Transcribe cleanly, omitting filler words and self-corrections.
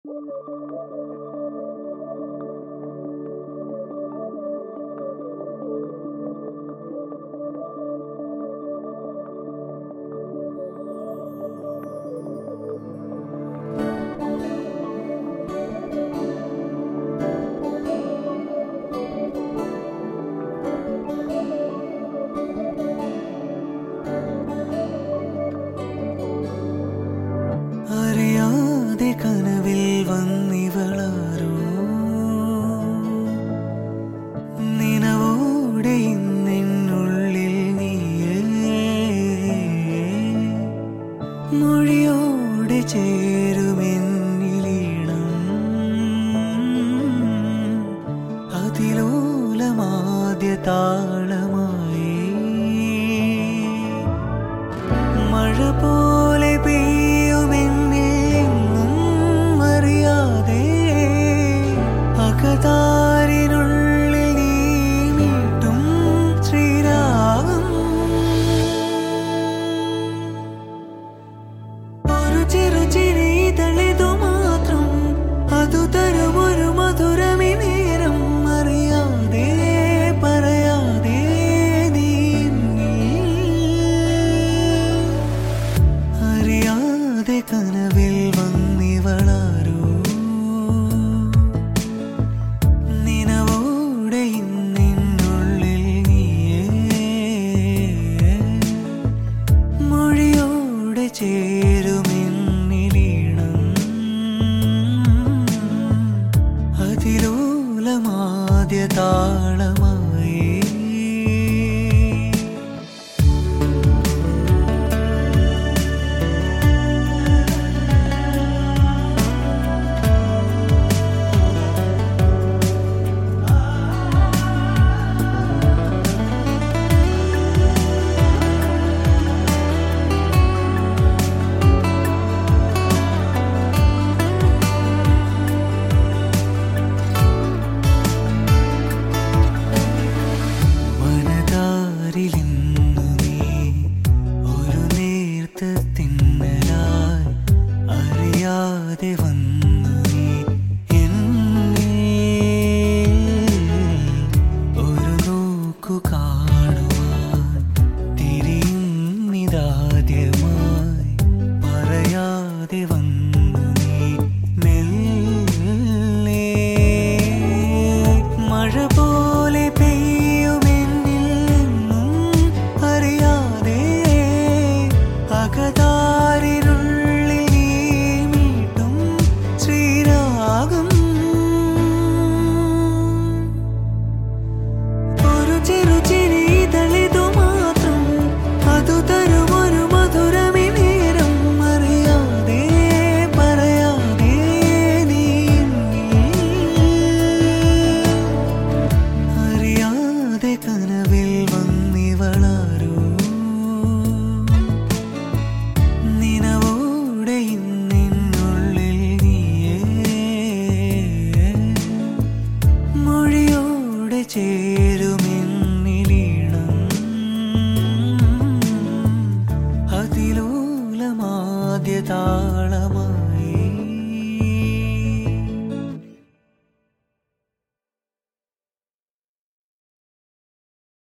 കനവിൽ വന്നിവളാരോ നിനവോടെ ഇന്നുള്ളിൽ നീയേ മൊഴിയോടെ ചേരുമെന്നിലീണം അതിലോലമാദ്യ താളമായി മഴ പോലെ അകതാരിനുള്ളിൽ നീ മീട്ടും ശ്രീരാഗം ഒരു ചെറുചിരി തളിതു മാത്രം അതു തരുമൊരു മധുരമി നേരം അറിയാതെ പറയാതെ നീ അറിയാതെ കനവിൽ വന്നിവളാരോ ചേരുമെന്നിലീണം അതിലോലമാദ്യ താളമായി ഒരു നേർത്ത തിന്നലായി അറിയാതെ വന്നു നീ ഒരു നോക്കു കാണുവാൻ തിരിയുന്നിതാദ്യമായി പറയാതെ വന്നു നീ മെല്ലെ മഴ പോലെ അകതാരിനുള്ളിൽ നീ മീട്ടും ശ്രീരാഗം ഒരു ചെറുചിരി തളിതു മാത്രം അതു തരുമൊരു മധുരമി നേരം അറിയാതെ പറയാതെ നീ അറിയാതെ കനവിൽ വന്നിവളാരോ ചേരുമെന്നിലീണം അതിലോലമാദ്യ താളമായി